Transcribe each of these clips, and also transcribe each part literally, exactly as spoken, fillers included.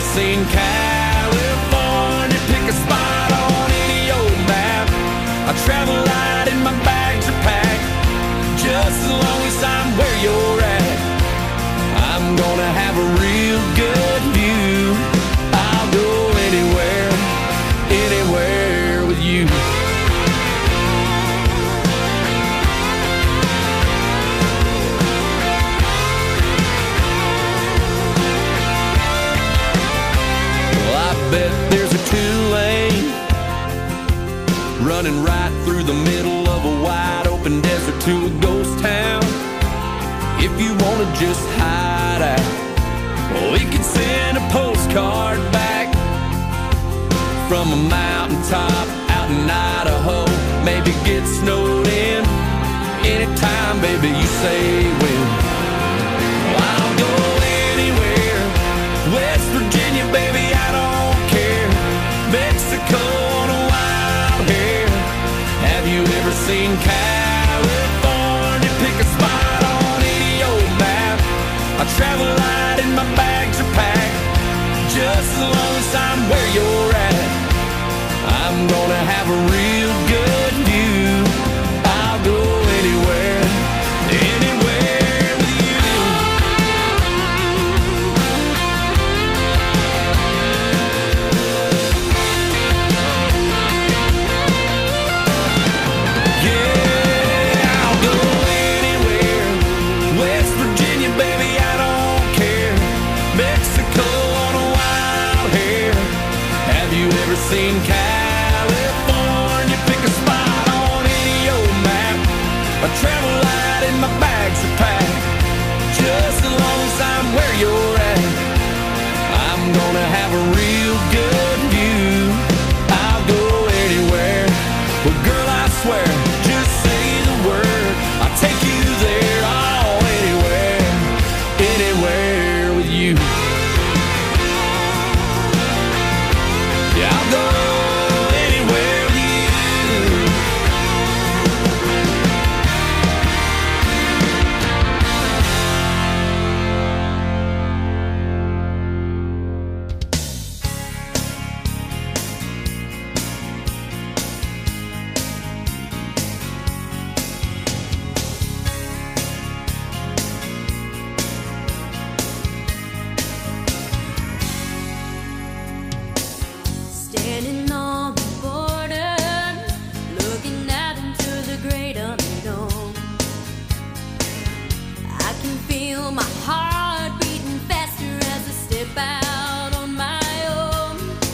seen California? Pick a spot on any old map. I travel light and my bags are packed. Just as long as I'm where you're at, I'm gonna have a real good view. I'll go anywhere, anywhere with you. Well, I bet there's a two-lane running right through the middle of a wide open desert to a ghost town. If you wanna just hide out, well, we could send a postcard back from a mountaintop out in Idaho. Maybe get snowed in anytime, baby, you say when. Well, I'll go anywhere. West Virginia, baby, I don't care. Mexico on a wild hair. Have you ever seen California? Pick a spot on any old map. I travel light and my bags are packed. Just as long as I'm where you're at, I'm gonna have a real good view. I'll go anywhere, anywhere with you. Yeah, I'll go anywhere. West Virginia, baby, I don't care. Mexico on a wild hair. Have you ever seen California? Pick a spot on any old map. I travel light and my bags are packed. Just as long as I'm where you're at, I'm gonna have a real good view. I'll go anywhere. Well, girl, I swear, just say the word, I'll take you there. Oh, anywhere, anywhere with you. Yeah, I'll go anywhere with you. Standing on the border, looking out into the great unknown. I can feel my heart beating faster as I step out on my own.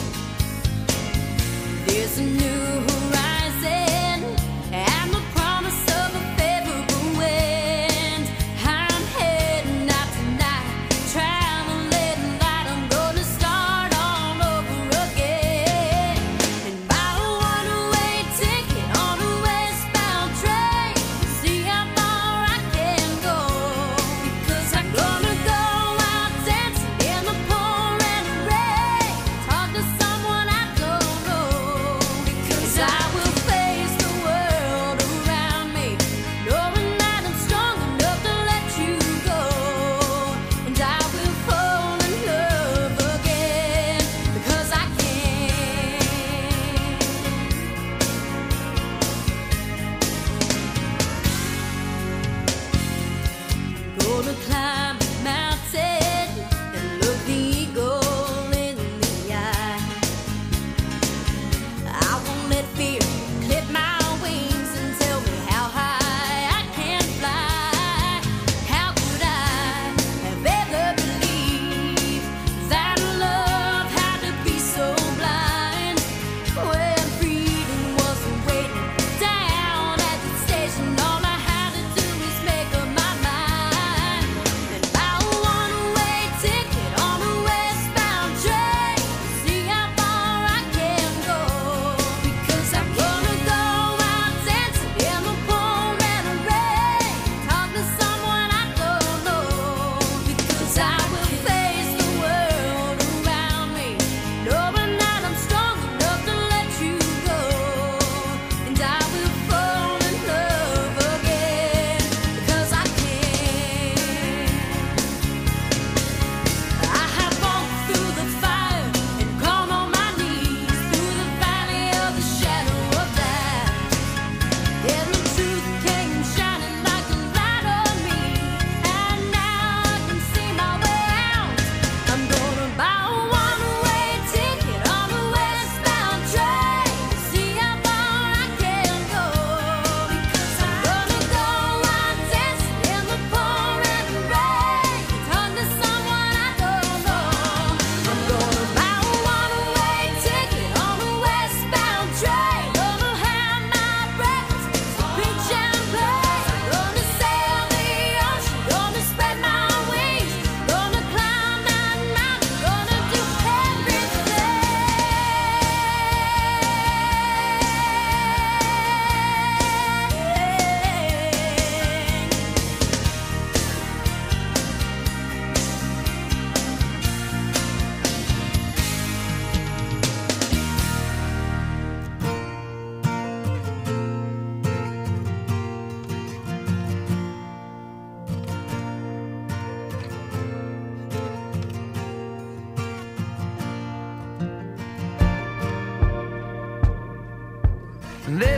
There's a new horizon and the promise of a favorable wind. I'm heading out tonight, traveling light. I'm gonna start all over again. And buy a one-way ticket on a westbound train. See how far I can go, because I go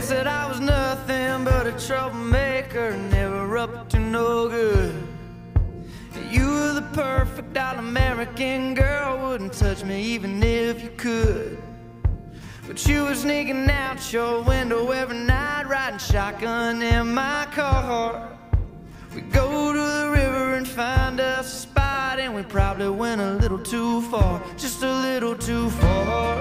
said I was nothing but a troublemaker, never up to no good. You were the perfect all-American girl, wouldn't touch me even if you could. But you were sneaking out your window every night, riding shotgun in my car. We go to the river and find us a spot, and we probably went a little too far, just a little too far.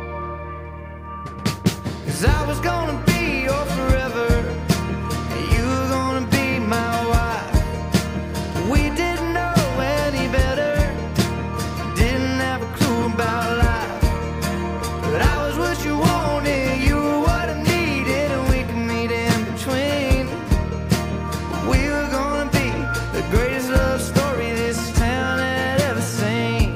'Cause I was gonna be your forever, and you were gonna be my wife. We didn't know any better, didn't have a clue about life. But I was what you wanted, you were what I needed, and we could meet in between. We were gonna be the greatest love story this town had ever seen.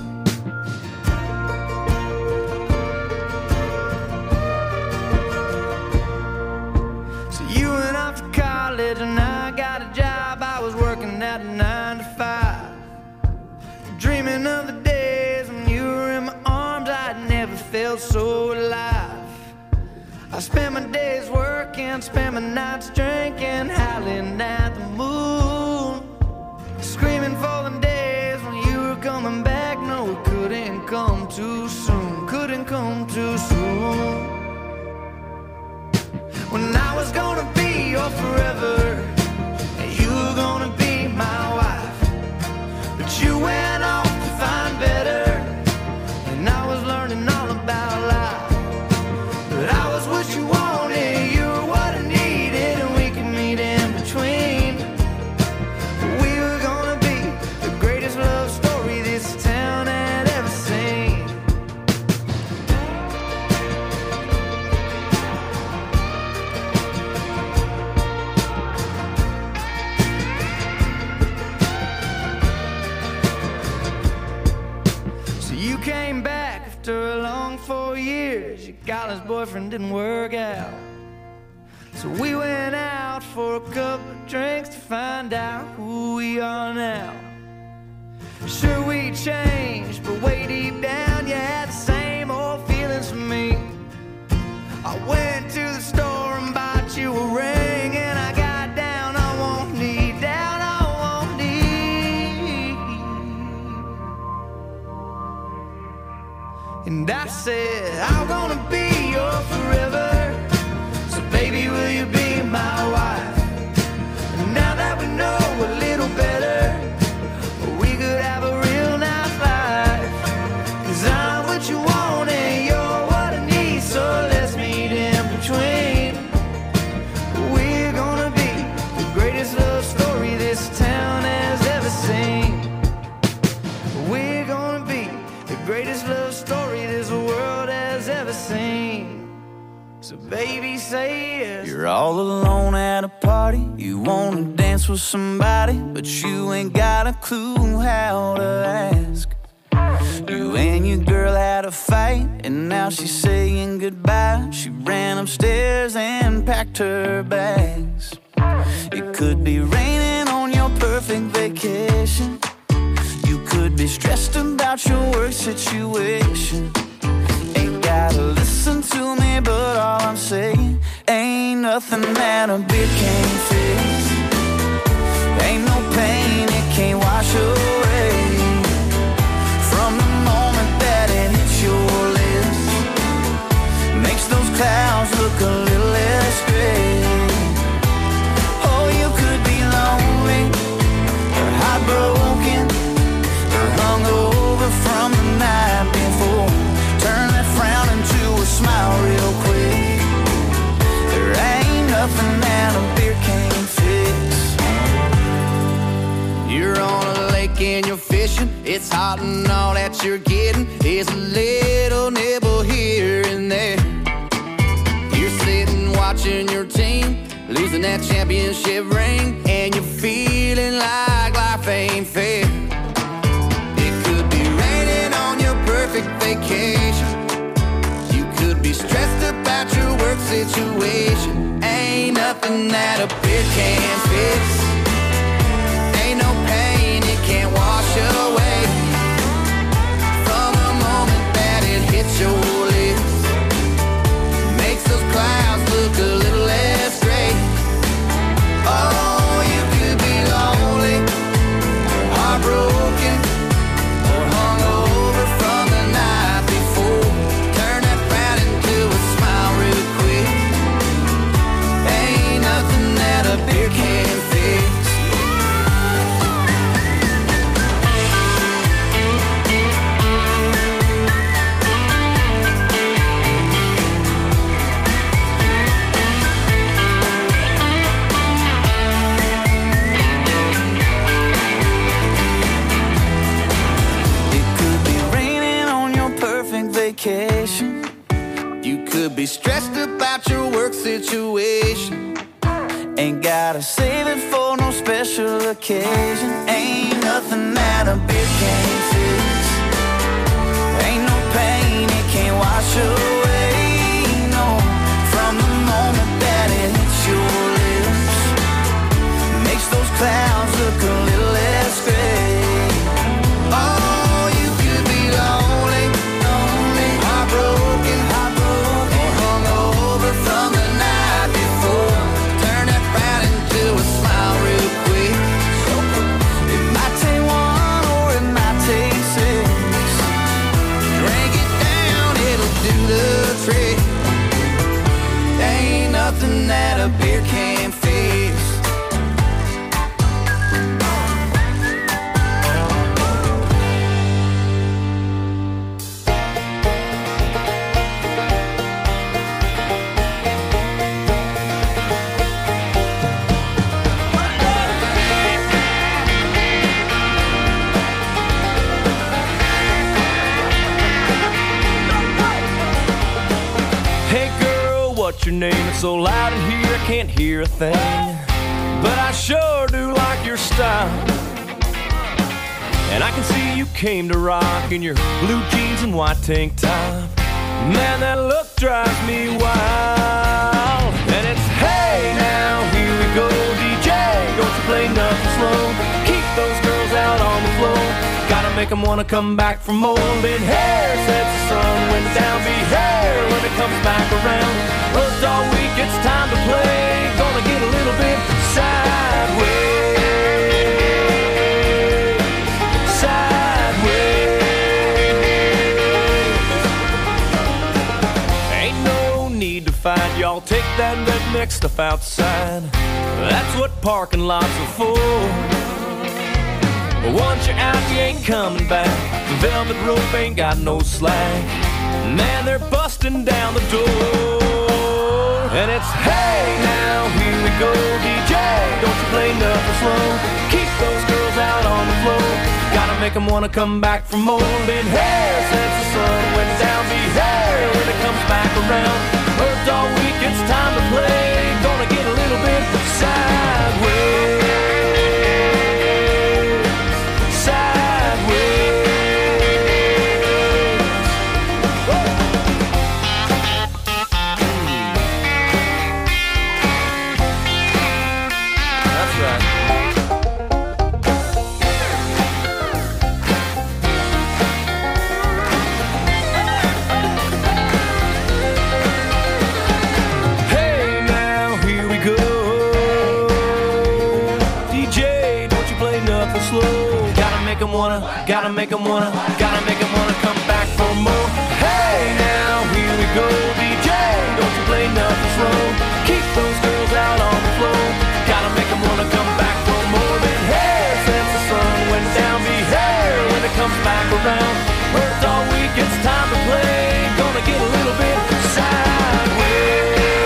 So you went off to college and I got a job. I was working at a nine to five, dreaming of the days when you were in my arms. I'd never felt so alive. I spent my days working, spent my nights drinking, howling at the moon, screaming for the days when you were coming back. No, it couldn't come too soon, couldn't come too soon. When I was gonna be your forever, and you were gonna be my wife. But you went off to find better, and I was learning all about life. But I was what you wanted, you were what I needed, and we could meet in between. We were gonna be the greatest love story this town had ever seen. So you came back after a long four years. Your college boyfriend didn't work out, so we went out for a couple of drinks to find out who we are now. Sure, we changed, but way deep down you had the same old feelings for me. I went to the store and bought you a ring, and I got down on one knee, down on one knee. And I said, I'm gonna be your forever, so baby, will you be my wife? And now that we know a little better, we could have a real nice life. 'Cause I'm what you want and you're what I need, so let's meet in between. We're gonna be the greatest love story this town has ever seen. We're gonna be the greatest love story this world has ever seen. So baby, say yes. You're all alone at a party, you wanna dance with somebody, but you ain't got a clue how to ask. You and your girl had a fight, and now she's saying goodbye. She ran upstairs and packed her bags. It could be raining on your perfect vacation, you could be stressed about your work situation. Ain't gotta listen to me, but all I'm saying, ain't nothing that a beer can't fix. Ain't no pain it can't wash away. From the moment that it hits your lips, makes those clouds look a little less gray. Oh, you could be lonely, or heartbroken, or hungover from the night before. Turn that frown into a smile real quick. There ain't nothing that a beer can't fix. You're on a lake and you're fishing, it's hot and all that you're getting is a little nibble here and there. You're sitting watching your team losing that championship ring, and you're feeling like life ain't fair. It could be raining on your perfect vacation, you could be stressed about your work situation. Ain't nothing that a beer can't fix. Ain't no pain it can't wash away. From the moment that it hits your lips, makes those clouds look good. situation. Ain't gotta save it for no special occasion. Ain't nothing that a beer can't fix. Ain't no pain it can't wash away. No, from the moment that it hits your lips, makes those clouds look a little less gray. Oh, you could be lonely, lonely, heartbroken, heartbroken, or hungover from the night before. Turn that frown into a smile real quick. It might take one or it might take six. Drink it down, it'll do the trick. Ain't nothing that a beer can't fix. What's your name? It's so loud in here I can't hear a thing, but I sure do like your style. And I can see you came to rock in your blue jeans and white tank top. Man, that look drives me wild. And it's hey now, here we go, D J, don't you play nothing slow. Keep those girls out on the floor. Gotta make them wanna come back for more. Been hair sets the sun when down, be hair when it comes back around. Worked all week, it's time to play. Gonna get a little bit sideways, sideways. Ain't no need to fight, y'all take that redneck stuff outside. That's what parking lots are for. But once you're out, you ain't coming back. The velvet rope ain't got no slack. Man, they're busting down the door. And it's hey now, here we go, D J, don't you play nothing slow. Keep those girls out on the floor. Gotta make them wanna come back for more. Been hair since the sun went down, be hair when it comes back around. Worked all week, it's time to play. Gonna get a little bit sideways. Wanna, gotta make them wanna, gotta make them wanna come back for more. Hey now, here we go, D J, don't you play nothing slow. Keep those girls out on the floor. Gotta make them wanna come back for more. Than hair since the sun went down, be hair when it comes back around. Worked all week, it's time to play. Gonna get a little bit sideways.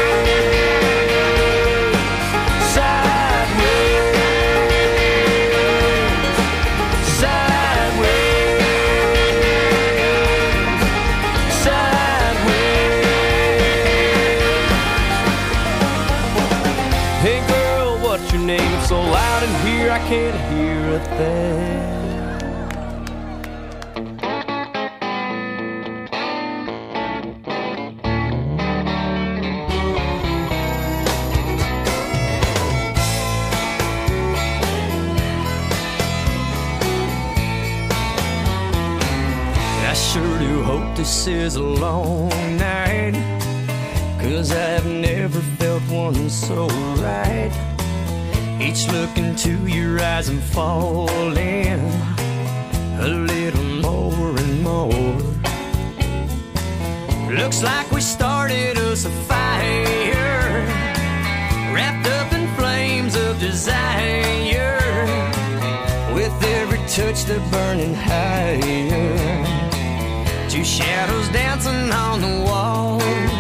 So loud in here I can't hear a thing. I sure do hope this is a long night, 'cause I've never felt one so right. Each look into your eyes and falling a little more and more. Looks like we started us a fire, wrapped up in flames of desire. With every touch they're burning higher, two shadows dancing on the wall,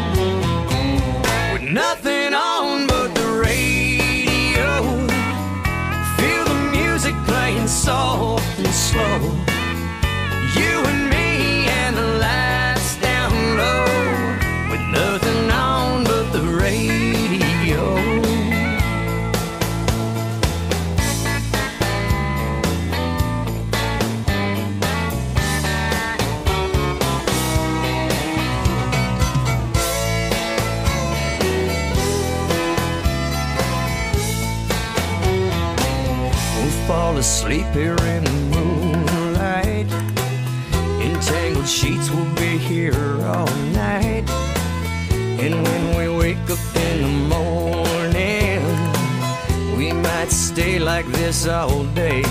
with nothing on but the radio. Feel the music playing soft and slow. You and me and the lights down low, with nothing on but the radio. fall asleep here in the moonlight. Entangled sheets will be here all night. And when we wake up in the morning, we might stay like this all day.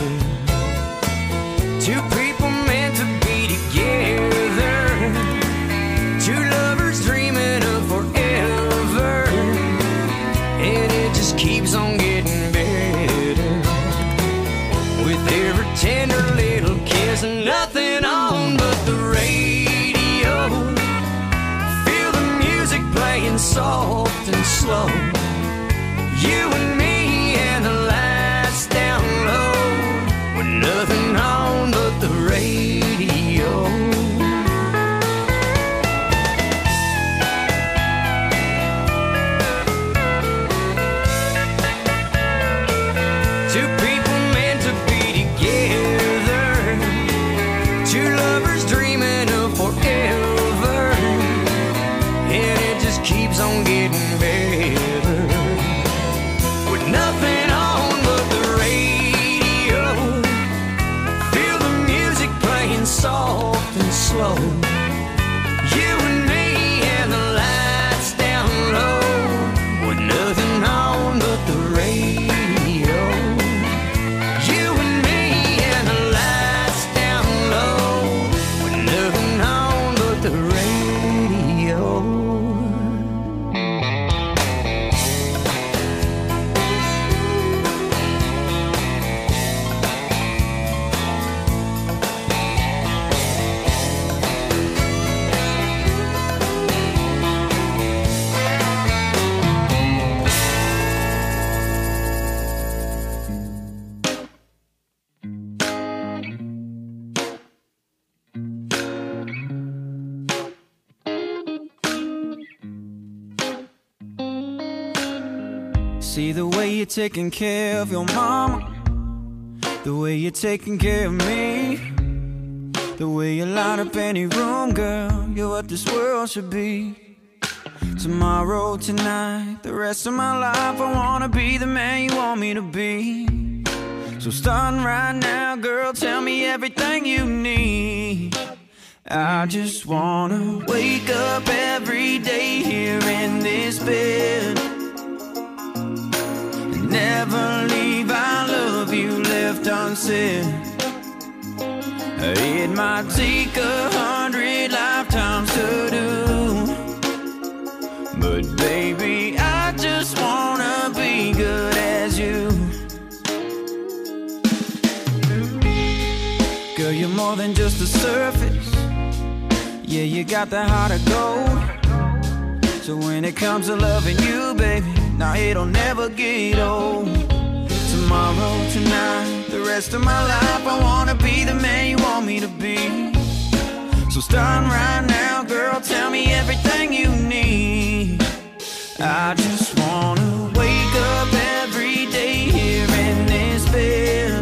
Two people meant to be together, two lovers dreaming of forever, and it just keeps on getting better with every tender little kiss. And nothing on but the radio, feel the music playing soft and slow. You and me and the lights down low, with nothing on but the radio. Two people meant to be together, two lovers dreaming of forever, and it just keeps on getting better with nothing on but the radio. Feel the music playing soft and slow. You and me and the lights down low, with nothing on but the radio. You and me and the lights down low, with nothing on but the radio. See the way you're taking care of your mama, the way you're taking care of me, the way you light up any room, girl, you're what this world should be. Tomorrow, tonight, the rest of my life, I wanna be the man you want me to be. So starting right now, girl, tell me everything you need. I just wanna wake up every day here in this bed, never leave I love you left unsaid. It might take a hundred lifetimes to do, but baby, I just wanna be good as you. Girl, you're more than just the surface. Yeah, you got the heart of gold. So when it comes to loving you, baby, now it'll never get old. Tomorrow, tonight, the rest of my life, I wanna be the man you want me to be. So starting right now, girl, tell me everything you need. I just wanna wake up every day here in this bed,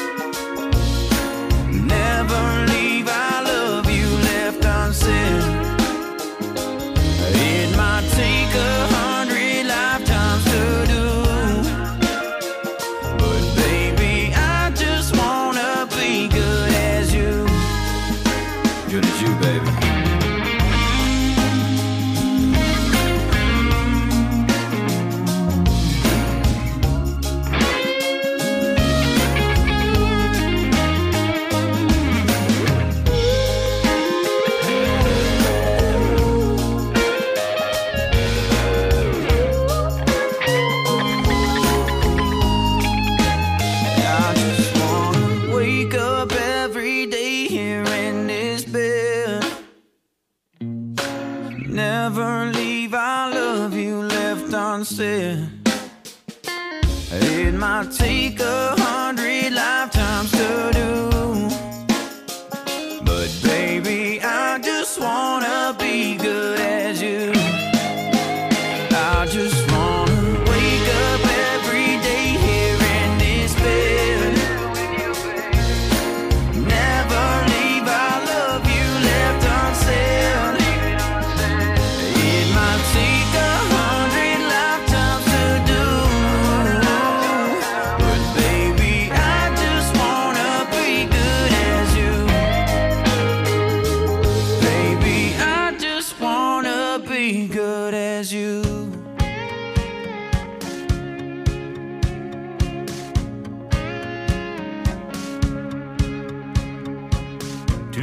never leave I love you left unsaid. It might take a hundred lifetimes to do, but baby, I just wanna be good as you. Good as you, baby. Never leave I love you left unsaid. It might take a hundred lifetimes to do, but baby, I just wanna be good as you. I just wanna wake up every day here in this bed, never leave I love you left unsaid. It might take a hundred lifetimes to do, but baby,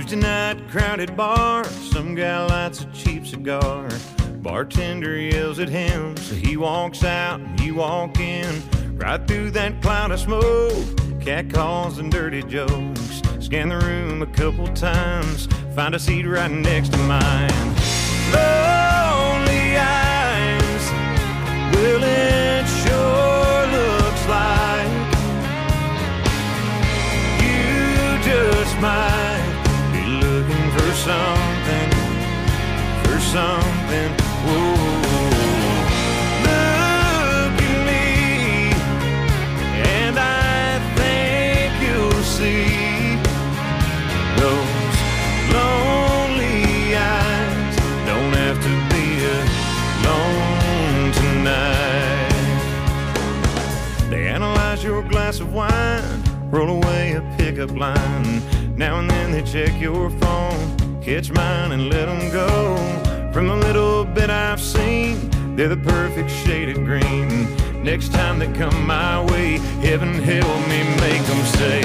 Tuesday night, crowded bar. Some guy lights a cheap cigar. Bartender yells at him, so he walks out and you walk in. Right through that cloud of smoke, cat calls and dirty jokes. Scan the room a couple times, find a seat right next to mine. Lonely eyes, well it sure looks like you just might be looking for something, for something. Whoa. Look at me, and I think you'll see those lonely eyes don't have to be alone tonight. They analyze your glass of wine, roll away a pickup line. Now and then they check your phone, catch mine and let them go. From the little bit I've seen, they're the perfect shade of green. Next time they come my way, heaven help me make them say,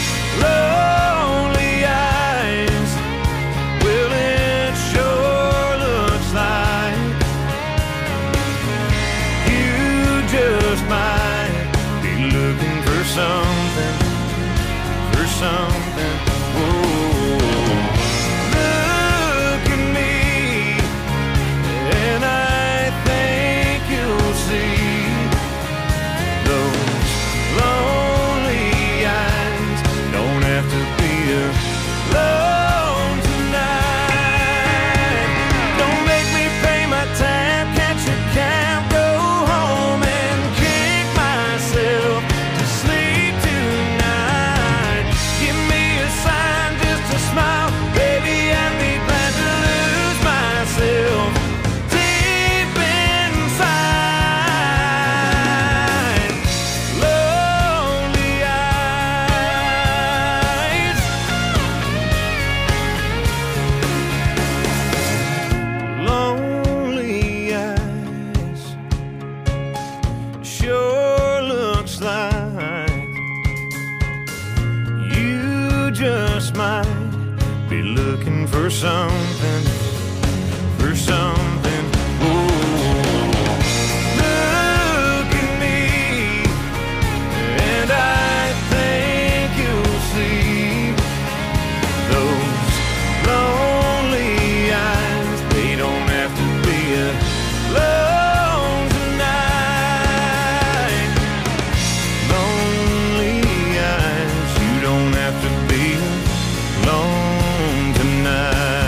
lonely eyes, well it sure looks like you just might be looking for something, for something. Whoa. Look at me, and I think you'll see those lonely eyes don't have to be alone tonight. Don't make me pay my tab, catch a cab, go home and kick myself to sleep tonight. Give me a sign, just a smile, baby, I'd be glad to lose myself deep inside. Lonely eyes, lonely eyes, sure looks like you just might be looking for something, for something. Ooh. Look at me, and I think you'll see those lonely eyes. They don't have to be alone tonight. Lonely eyes, you don't have to be alone tonight.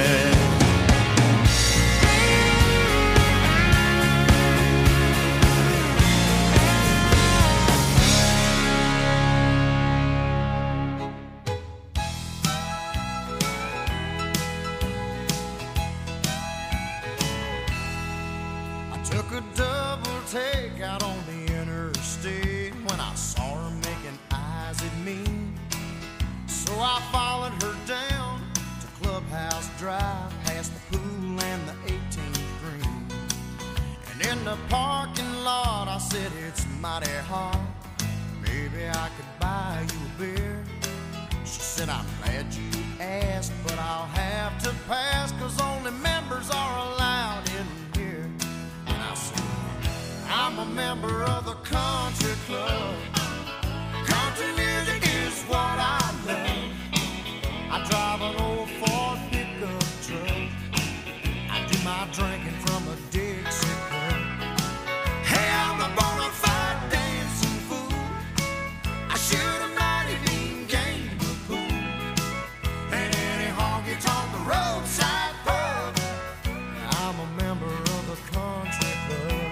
I took a double take out on the interstate when I saw her making eyes at me. So I followed her down to Clubhouse Drive, past the pool and the eighteenth green. And in the parking lot, I said, it's mighty hot. Maybe I could buy you a beer. She said, I'm glad you asked, but I'll have to pass, 'cause only members are allowed in here. And I said, I'm a member of the country club. Country music is what I love. I drive an old Ford pickup truck. I do my drinking from a Dixie cup. Hey, I'm a bona fide dancing fool. I shoot a mighty mean game of pool. And any honky-tonk roadside pub. I'm a member of the country club.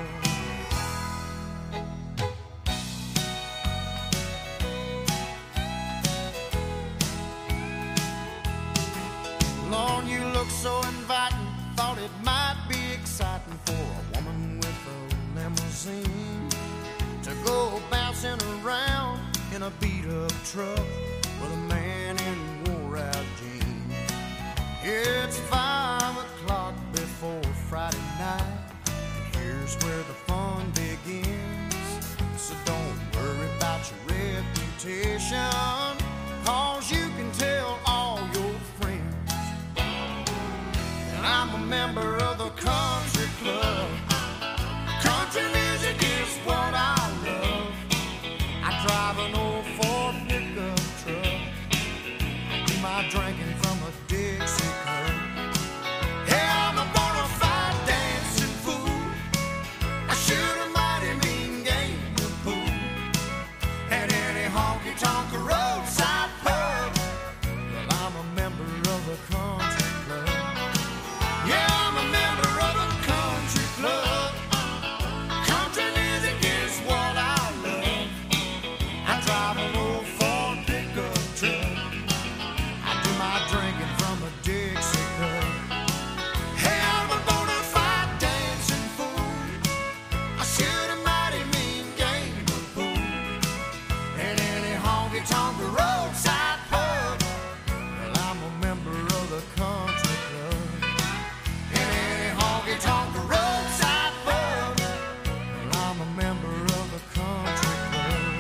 Lord, you look so inviting. Thought it might be exciting for a woman with a limousine to go bouncing around in a beat-up truck with a man in wore-out jeans. It's five o'clock before Friday night, and here's where the fun begins. So don't worry about your reputation, 'cause you can tell all your friends member of the country club. Country music is what I love. I drive an old Ford pickup truck. I do my drinking from a Dixie cup. Hey, I'm a bona fide dancing fool. I shoot a mighty mean game of pool at any honky-tonk roadside pub. Well, I'm a member of the country club. Yeah, I'm a member of the country club. Country music is what I love. I drive an old Ford pickup truck. I do my drinking from a Dixie cup. Hey, I'm a bona fide dancing fool. I shoot a mighty mean game of pool at any honky-tonk roadside pub. Well, I'm a member of the country club. At any honky-tonk roadside pub. Well, I'm a member of the country club.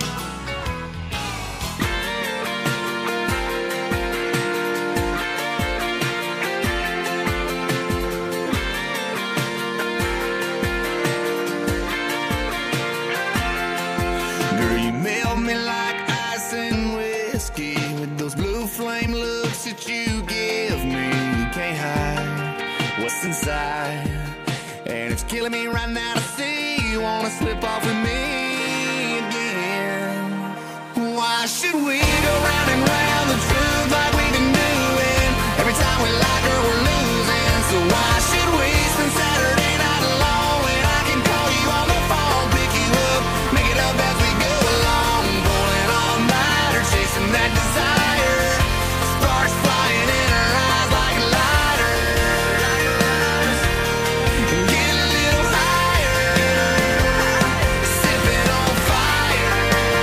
Girl, you melt me like ice and whiskey with those blue flame looks that you give me. You can't hide what's inside, and it's killing me right now to see you wanna slip off with me again. Why should we go round and round the truth like we've been doing? Every time we like her, we're losing. So why should we spend Saturday night alone when I can call you on the phone, pick you up, make it up as we go along, pulling all nighter, chasing that desire, sparks flying in her eyes like lighters, and get a little higher, sipping on fire.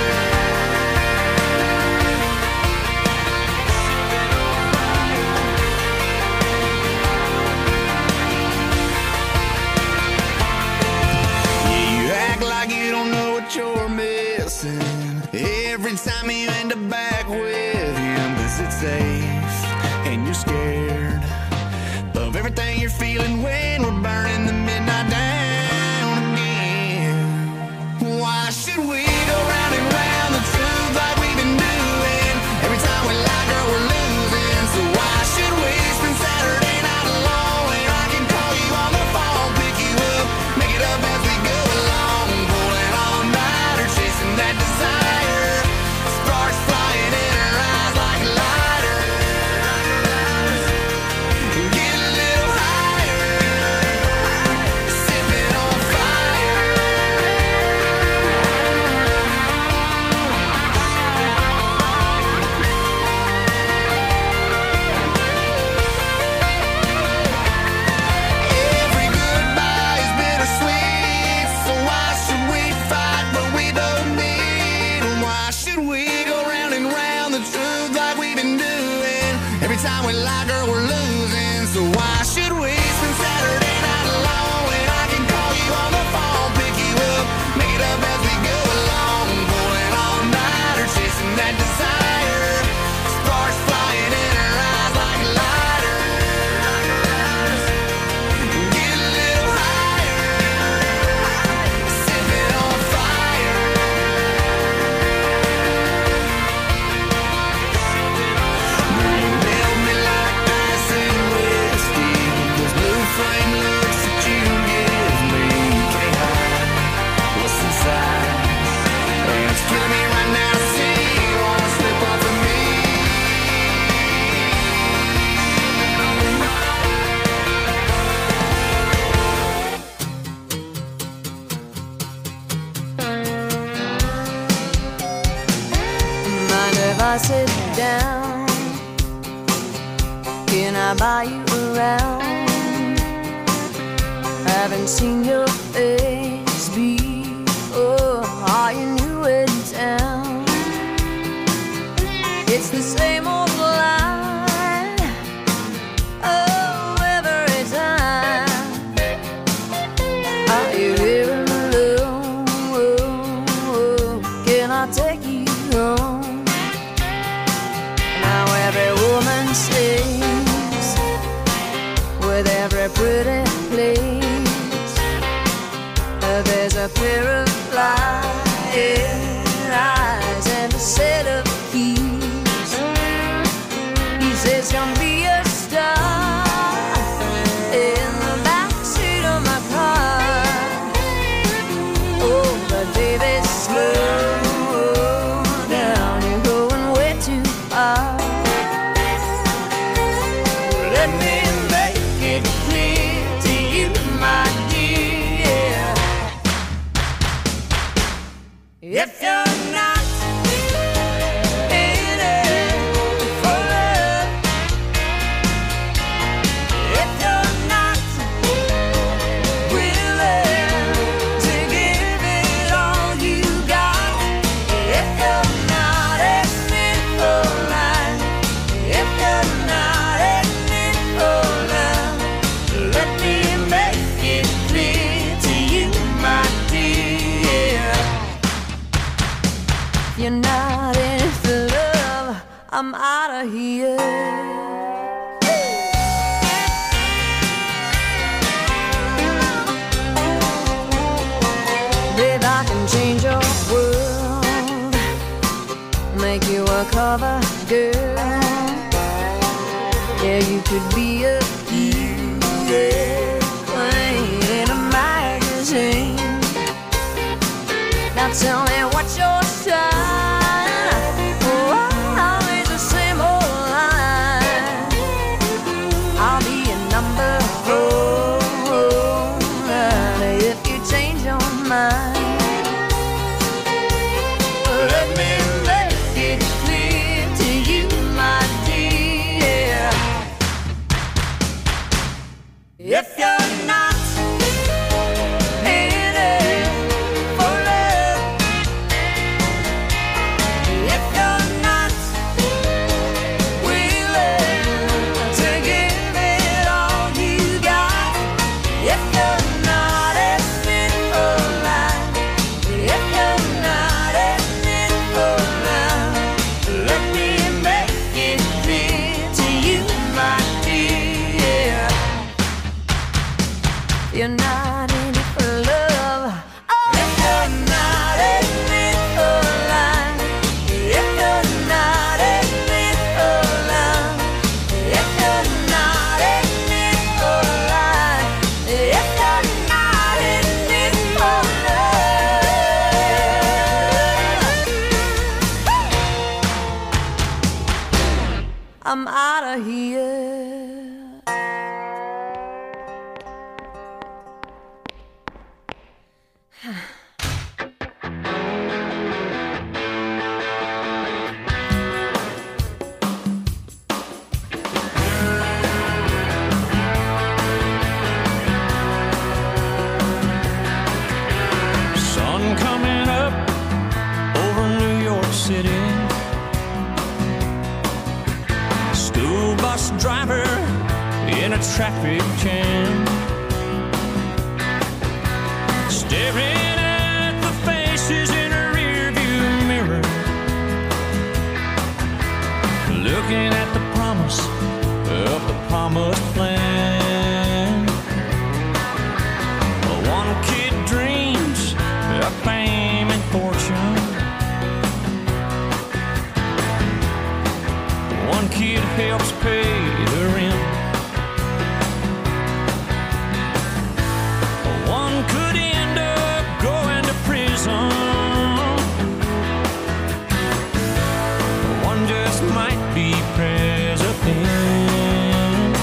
Yeah, you act like you don't know what you're missing every time you end up back with him, 'cause it's safe and you're scared of everything you're feeling when we're burning the midnight down again. Why should we go round and round the truth like we've been doing? Every time we like her, we're losing. So why should we spend Saturday night alone when I can call you on the phone, pick you up, make it up as we go along, pulling all nighter, chasing that desire, sparks flying in her eyes like lighters, get a little higher, sipping on fire. Every goodbye is bittersweet, so why should we fight what we don't need? Why should we go round and round the truth like we've been doing? Every time we like her, we're losing. So why should we spend Saturday night alone when I can call you on the phone, pick you up, make it up as we go along, pulling all nighter, chasing that desire, sparks flying in her eyes like lighters, get a little higher, sipping on fire. Girl, you melt me like ice and whiskey with those blue flame looks that you give me. You can't hide what's inside, and it's killing me right now to see you wanna slip off of me. Mind if I sit down? Can I buy you around? Haven't seen your face before. Are you new in town? It's the same old line. Oh, every time. Are you here alone? Can I take you home? Now every woman sings with every pretty always gonna be a star in the backseat of my car. Oh, but baby, slow down, you're going way too far. Let me make it clear to you, my dear, if you're not you're not in it for love, I'm out of here. Babe, I can change your world, make you a cover girl. Yeah, you could be a beauty queen in a magazine. Now tell me what's your sign? Oh, always the same old line. I'll be a number four if you change your mind. Let me make it clear to you, my dear, if you're not you're not in it for love. Oh, if you're not in it for love, if you're not in it for love, if you're not in it for love, if you're not in it for love, I'm out of here. Driver in a traffic jam, staring at the faces in a rearview mirror, looking at the promise of the promised plan. One kid dreams of fame and fortune, one kid helps pay the rent. One could end up going to prison. One just might be president.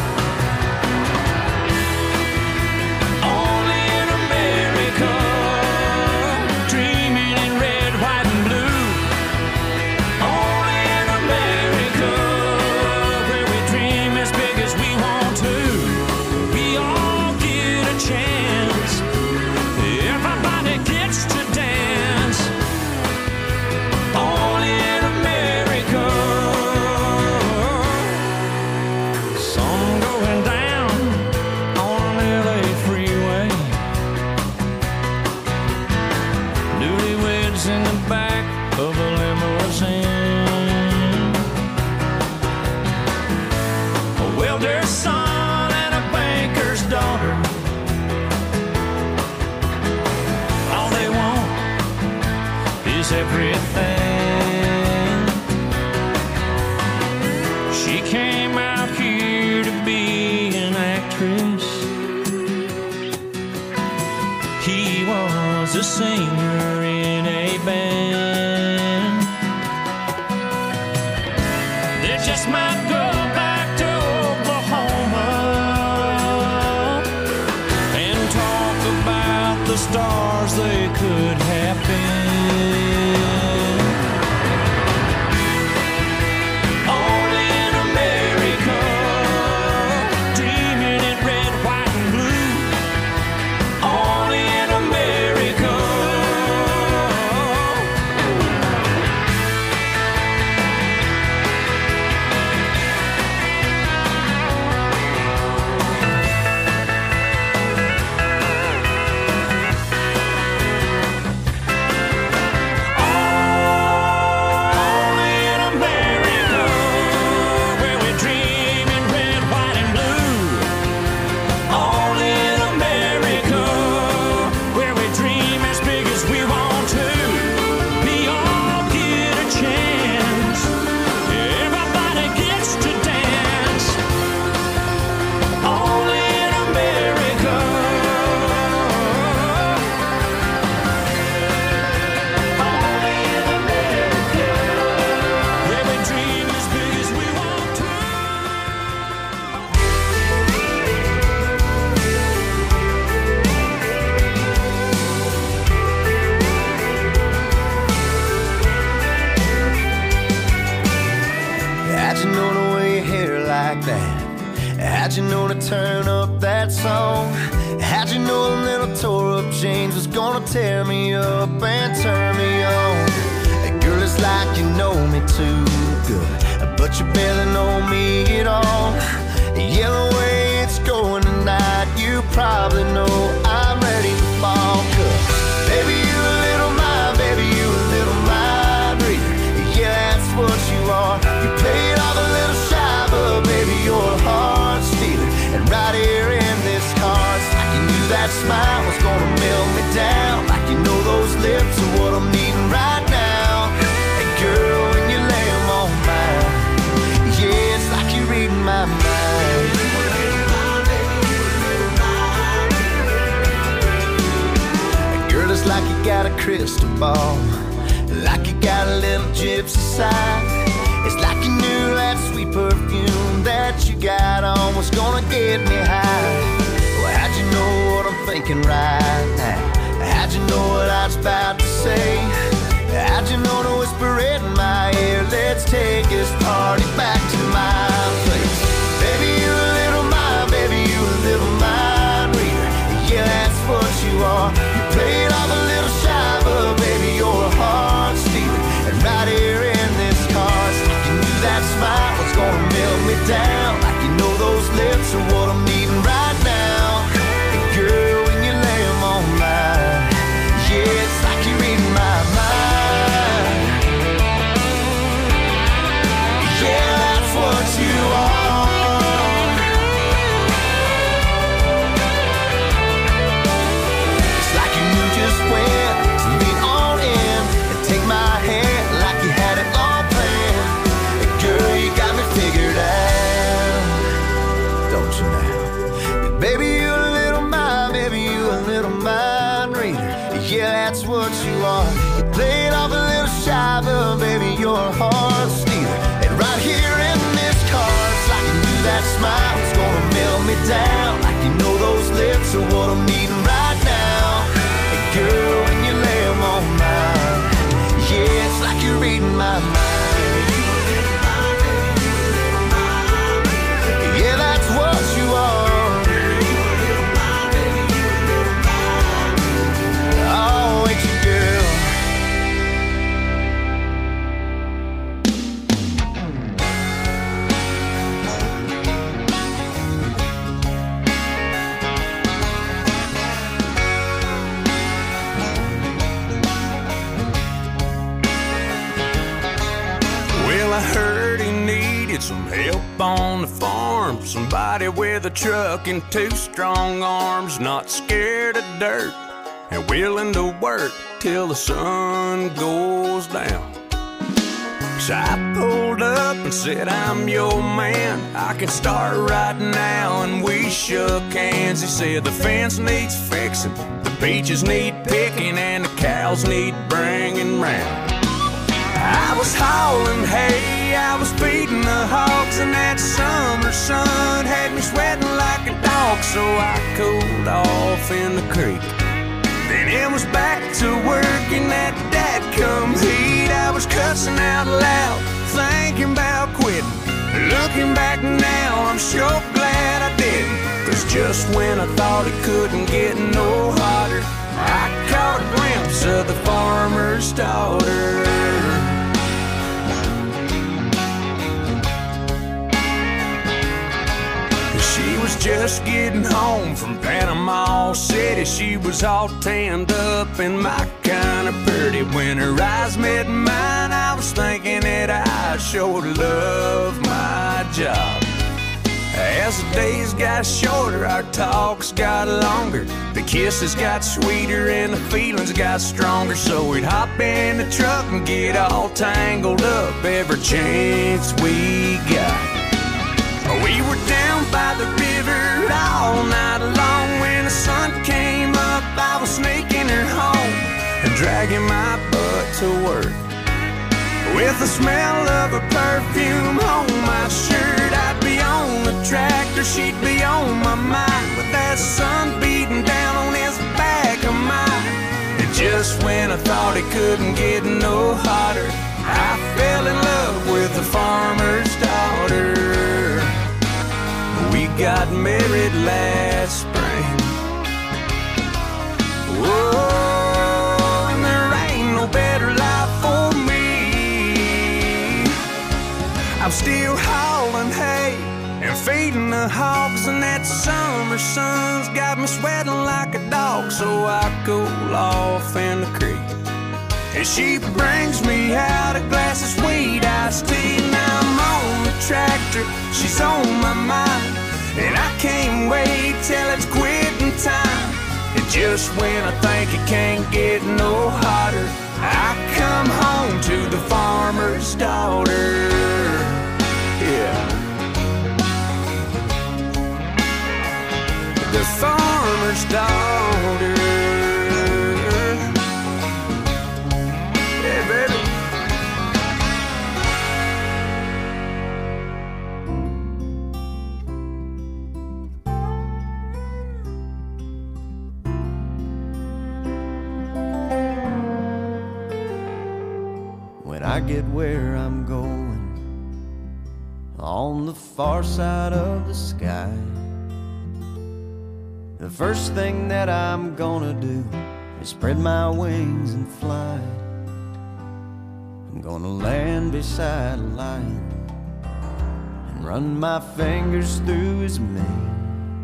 Only in America, dreaming in red, white, and blue. Only in America, where we dream as big as we want to. We all get a chance. Everybody gets to dance. Only in America. Sun going down on an L A freeway. Newlyweds in the back of a limousine. A welder's son and a banker's daughter. All they want is everything. She can't singer in a band. They just might go back to Oklahoma and talk about the stars they could have been. Only in America, dreaming in red, white, and blue. Only in America. Only in America, where we dream in red, white, and blue. Only in America, where we dream as big as we want to. We all get a chance. Everybody gets to dance. Only in America. Only in America, where we dream as big as we want to. How'd you know to wear your hair like that? How'd you know to turn up that song? How'd you know a little tore up jeans was gonna tear me up and turn me on? Hey, girl, it's like you know me too good, but you barely know me at all. Yeah, the way it's going tonight, you probably know I'm ready to fall. 'Cause baby, you a little mind, baby, you a little mind reader. Yeah, that's what you are. You played off a little shy, but baby, you're a heart stealer. And right here in this car, it's like you knew that smile was gonna melt me down. Like you know those lips are what I'm needing right now. And girl, when you lay 'em on mine, yeah, it's like you're reading my mind. Girl, it's like you got a crystal ball, like you got a little gypsy side. It's like you knew that sweet perfume that you got on was gonna get me high. Well, how'd you know what I'm thinking right now? How'd you know what I was about to say? How'd you know to whisper it in my ear? Let's take this party back to my place. Baby, you a little mind, baby, you a little mind reader. Yeah, that's what you are. You played off a little shy, but baby, you're a heart stealer. And right here in this car, it's like you knew that smile was gonna melt me down. Like you know those lips are what I'm needing right now. And girl, when you lay 'em on mine, yeah, it's like you're reading my mind. Yeah, that's what you are. It's like you knew just when to lean on in and take my hand like you had it all planned. And girl, you got me figured out, don't you now? Baby, you a little mind, baby, you a little mind reader. Yeah, that's what you are. You played off a little shy, but baby, you're a heart stealer. And right here in this car, it's like you knew that smile was gonna melt me down. Like you know those lips are what I'm needing right now. And girl, when you lay 'em on mine, yeah, it's like you're reading my mind. Yeah, that's what you are. Oh, ain't you, girl? Well, I heard he needed some help on the farm. Somebody with a truck and two strong arms, not scared of dirt and willing to work till the sun goes down. So I pulled up and said, I'm your man, I can start right now. And we shook hands. He said the fence needs fixing, the peaches need picking and the cows need bringing round. I was hauling hay, I was feeding the hogs, and that summer sun had me sweating like a dog. So I cooled off in the creek. Then it was back to work in that dadgum heat. I was cussing out loud, thinking about quitting. Looking back now, I'm sure glad I didn't. Cause just when I thought it couldn't get no hotter, I caught a glimpse of the farmer's daughter. She was just getting home from Panama City. She was all tanned up and my kind of pretty. When her eyes met mine, I was thinking that I sure love my job. As the days got shorter, our talks got longer. The kisses got sweeter and the feelings got stronger. So we'd hop in the truck and get all tangled up every chance we got. We were down by the river all night long. When the sun came up, I was sneaking her home and dragging my butt to work. With the smell of her perfume on my shirt, I'd be on the tractor, she'd be on my mind, with that sun beating down on his back of mine. And just when I thought it couldn't get no hotter, I fell in love with the farmer's daughter. We got married last spring. Whoa, and there ain't no better life for me. I'm still hauling hay and feeding the hogs, and that summer sun's got me sweating like a dog. So I cool off in the creek, and she brings me out a glass of sweet iced tea. Now I'm on the tractor, she's on my mind, and I can't wait till it's quitting time. And just when I think it can't get no hotter, I come home to the farmer's daughter. Yeah, the farmer's daughter. Yeah, baby. When I get where I'm going, on the far side of the sky, the first thing that I'm gonna do is spread my wings and fly. I'm gonna land beside a lion and run my fingers through his mane,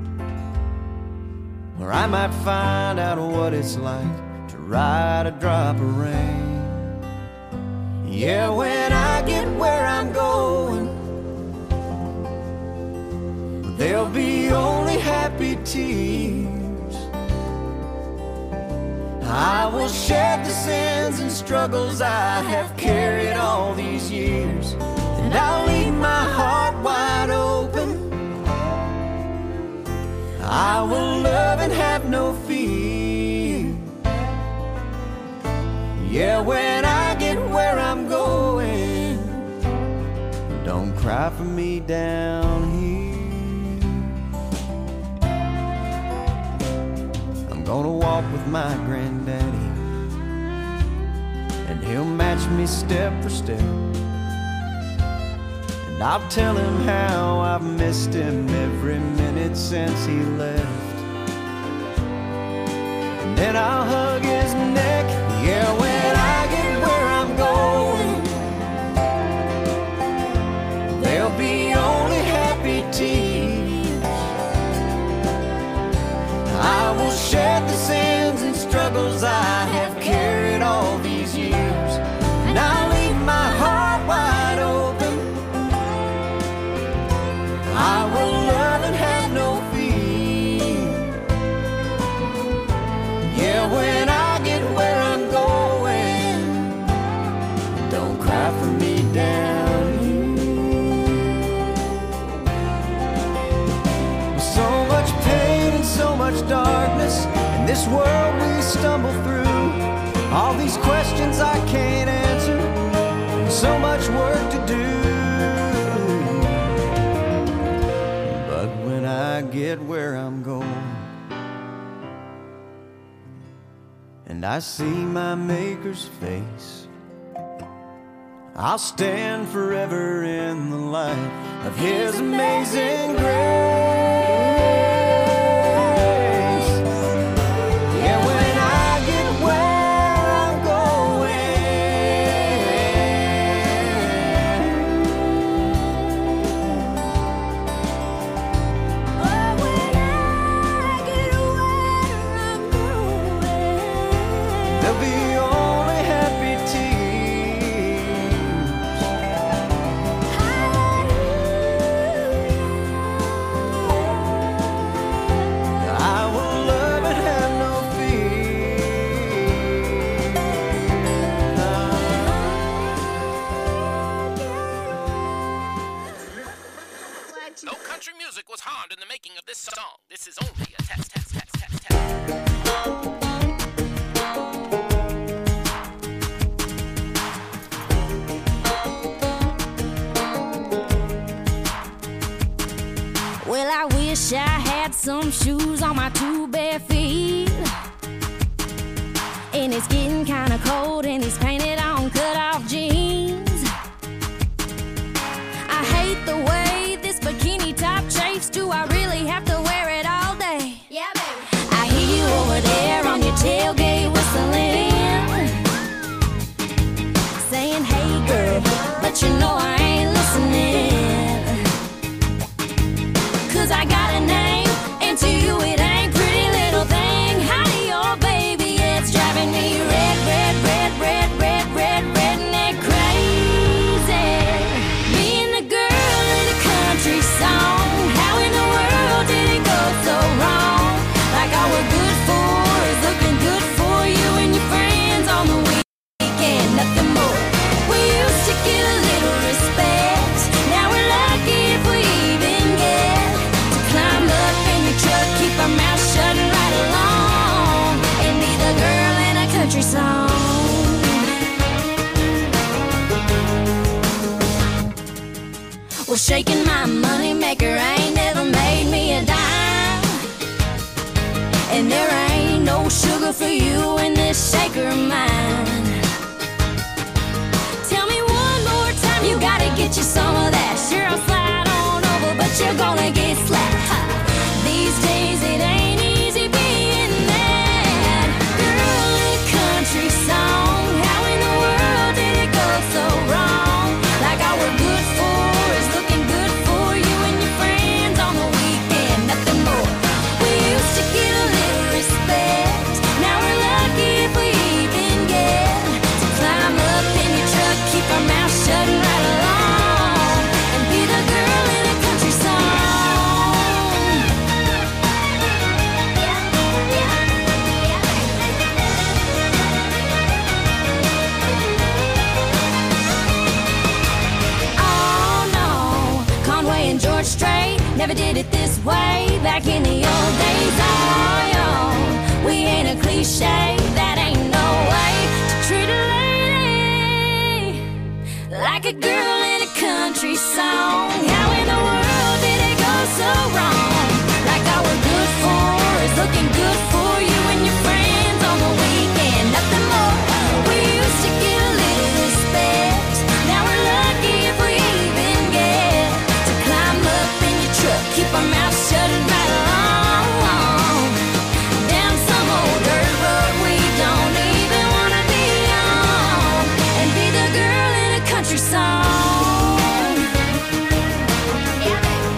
where I might find out what it's like to ride a drop of rain. Yeah, when I get where I'm going, there'll be only happy tears. I will shed the sins and struggles I have carried all these years, and I'll leave my heart wide open. I will love and have no fear. Yeah, when I get where I'm going, don't cry for me down here. I'm gonna walk with my granddaddy, and he'll match me step for step, and I'll tell him how I've missed him every minute since he left. And then I'll hug his neck. Yeah, when I get where I'm going, there'll be only happy tears. I will shed the sins and struggles I have carried all these years, and I'll leave my heart wide open. I will love and have no fear. Yeah, when I get where I'm going, this world we stumble through, all these questions I can't answer, so much work to do. But when I get where I'm going and I see my Maker's face, I'll stand forever in the light of His amazing grace. Yeah, when I get where I'm going, oh, when I get where I'm going, there'll be only happy tears. I will love and have no fear. No country music was harmed in the making of this song. This is only a test, test, test, test, test. Well, I wish I had some shoes on my two bare feet. And it's getting kinda cold in these painted on cut-off jeans. I hate the way this bikini top chafes. Do I really have to wear it all day? Yeah, baby. I hear you over there on your tailgate whistling, saying, hey girl, but you know I ain't listening. Cause I got a name, and to you it ain't pretty little thing. Howdy, oh baby, it's driving me red, red, red, red, red, red, redneck crazy. Me and the girl in a country song. How in the world did it go so wrong? Like all we're good for is looking good for you and your friends on the weekend, nothing more. We used to get a little respect. Now we're lucky if we even get to climb up in your truck, keep our mouth shut and ride along, and be the girl in a country song. Well, shaking my money maker ain't never made me a dime, and there ain't no sugar for you in this shaker of mine. Tell me one more time, you gotta get you some of that. Sure, I'll slide on over, but you're gonna get slapped. Ha. These days it ain't easy being that girl in a country song. How in the world did it go so wrong? Like all we're good for is looking good for you and your friends on the weekend, nothing more. We used to get a little respect. Now we're lucky if we even get to climb up in your truck, keep our mouth shut and ride along, and be the girl in a country song. Oh no, Conway and George Strait never did it this way back in the old days. Oh yo, we ain't a cliche, that ain't no way to treat a lady like a girl in a country song. How in the world did it go so wrong? Like all we're good for is looking good for you and your friends on the weekend, nothing more. We used to get a little respect. Now we're lucky if we even get to climb up in your truck, keep our mouth shut and ride along, down some old dirt road we don't even wanna be on, and be the girl in a country song. Yeah, baby.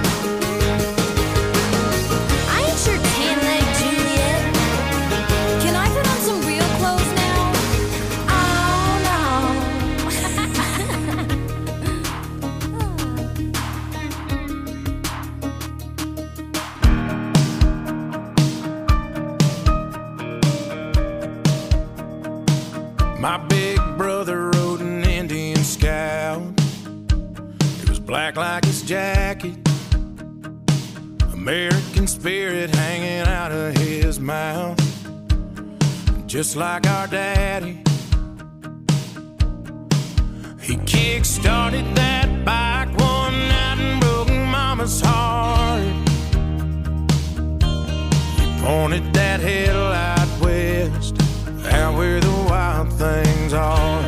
I ain't sure tan leg Juliet. Can I put on some real clothes now? Oh no. My big brother rode an Indian Scout. It was black like his jacket, American spirit hanging out of his mouth, just like our daddy. He kick-started that bike one night and broke Mama's heart. He pointed that headlight west, out where the wild things are.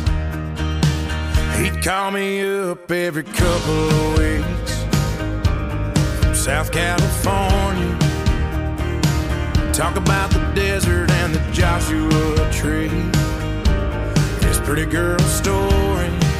He'd call me up every couple of weeks from South California, talk about the desert and the Joshua Tree, his pretty girl stories,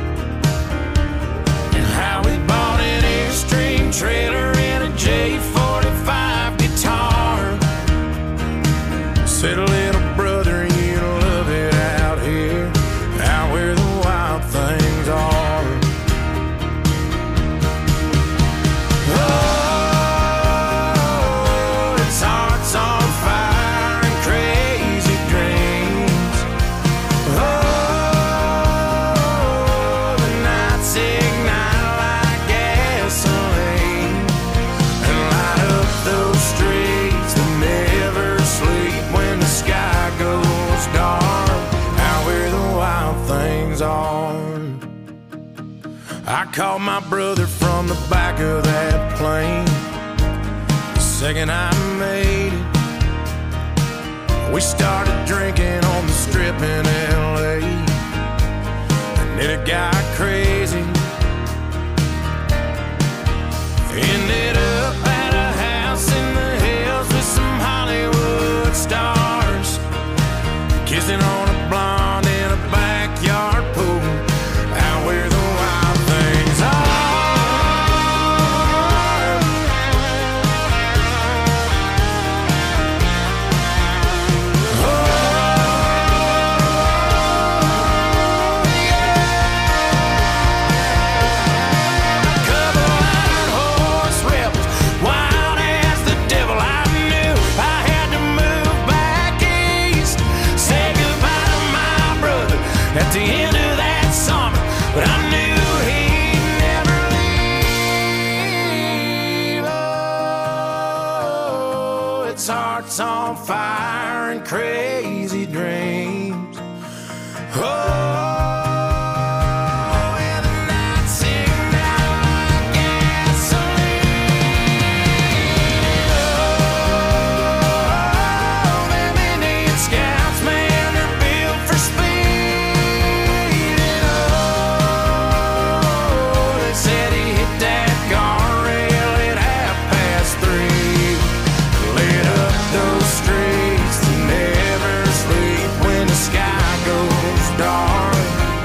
and how he bought an Airstream trailer and a J forty-five guitar. Said, little brother, you love it out here, out where the wild things are. Oh, it's hearts on fire and crazy dreams. Oh, the nights ignite like gasoline and light up those streets that never sleep when the sky goes dark, out where the wild things are. I called my brother from the back of that plane the second I made it. We started drinking on the strip in L A, and then it got crazy. Ended up at a house in the hills with some Hollywood stars, kissing on a blonde in a backyard pool, out where the wild things are. Oh, yeah. A couple iron horse rebels, wild as the devil. I knew I had to move back east, say goodbye to my brother at the end of that summer, but I knew he'd never leave. Oh, it's hearts on fire and crazy dreams. Oh, and the nights ignite like gasoline. Oh, them Indian scouts, man, they're built for speed. Oh, they said he hit that guardrail at half past three, lit up those streets that never sleep when the sky goes dark.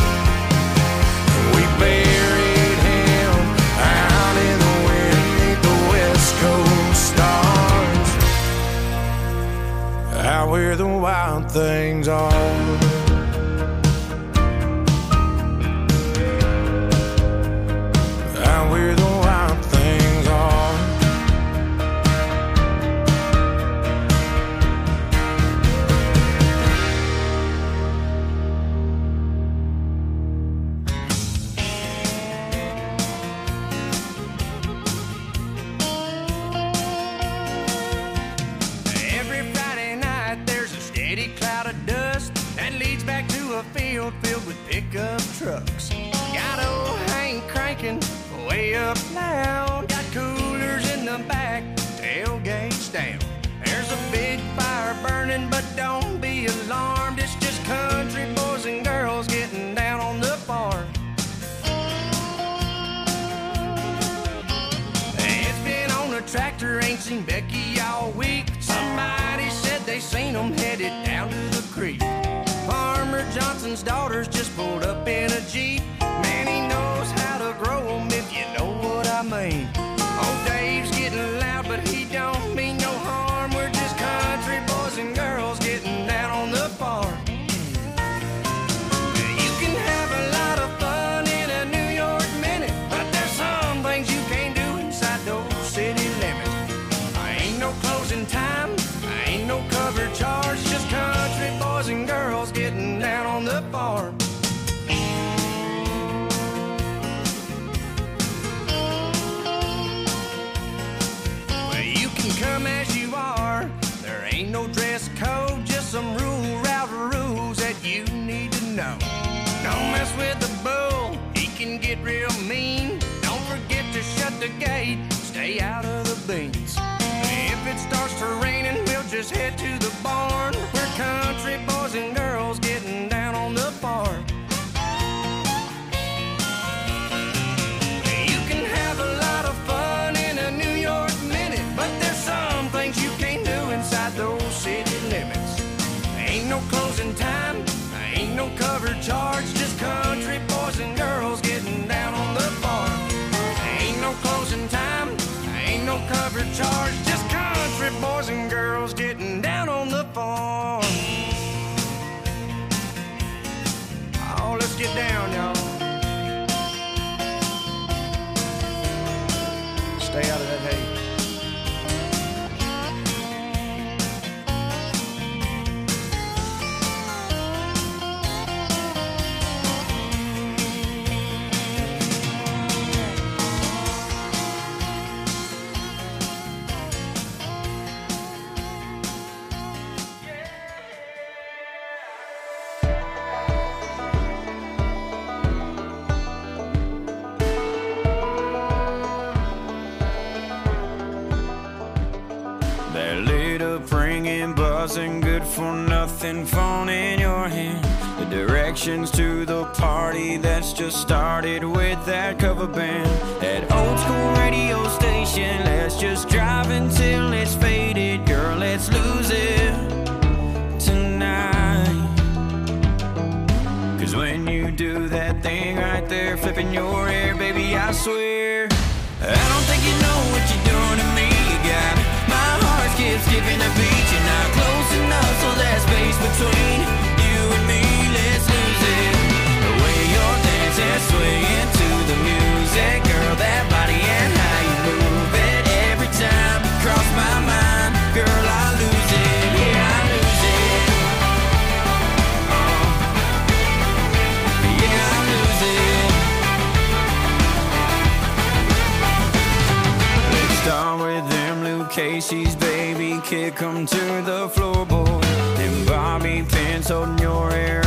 We buried him out in the wind beneath the West Coast stars, out where the wild things are. Out where the wild things are. Every Friday night there's a steady cloud of dust that leads back to a field filled with pickup trucks. Got old Hank cranking way up loud. Got coolers in the back, tailgates down. There's a big fire burning, but don't be alarmed. It's just country boys and girls getting down on the farm. It's been on a tractor, ain't seen Becky all week. Somebody said they seen them headed down to the creek. Farmer Johnson's daughters just pulled up in a Jeep. Man, he knows how to grow 'em, if you know what I mean. Old Dave's getting loud, but he don't mean no harm. We're just country boys and girls getting down on the farm. You can have a lot of fun in a New York minute, but there's some things you can't do inside those city limits. I ain't no closing time, I ain't no cover charge, just country boys and girls getting down on the farm. real mean. Don't forget to shut the gate, stay out of the beans. If it starts to raining, we'll just head to the barn. We're country boys and girls getting down on the farm. You can have a lot of fun in a New York minute, but there's some things you can't do inside those city limits. Ain't no closing time, ain't no cover charge, just country boys and girls getting down on the farm. Ain't no closing time, ain't no cover charge, just country boys and girls getting down on the farm. Oh, let's get down, y'all. Stay out of that hay. That lit up ringing, buzzing, good for nothing phone in your hand. The directions to the party that's just started with that cover band. That old school radio station, let's just drive until it's faded. Girl, let's lose it tonight. Cause when you do that thing right there, flipping your hair, baby, I swear I don't think you know what you're doing to me. You got me, my heart skips skipping a beat. You're not close enough, so there's space between you and me. Let's lose it. The way you're dancing, swaying to the music, girl, that body and how you move it. Every time you cross my mind, girl, I lose it. Yeah, I lose it. Oh. Yeah, I lose it. Let's start with them Luke Casey's, baby. Kick 'em to the floorboard. Them bobby pins holding your hair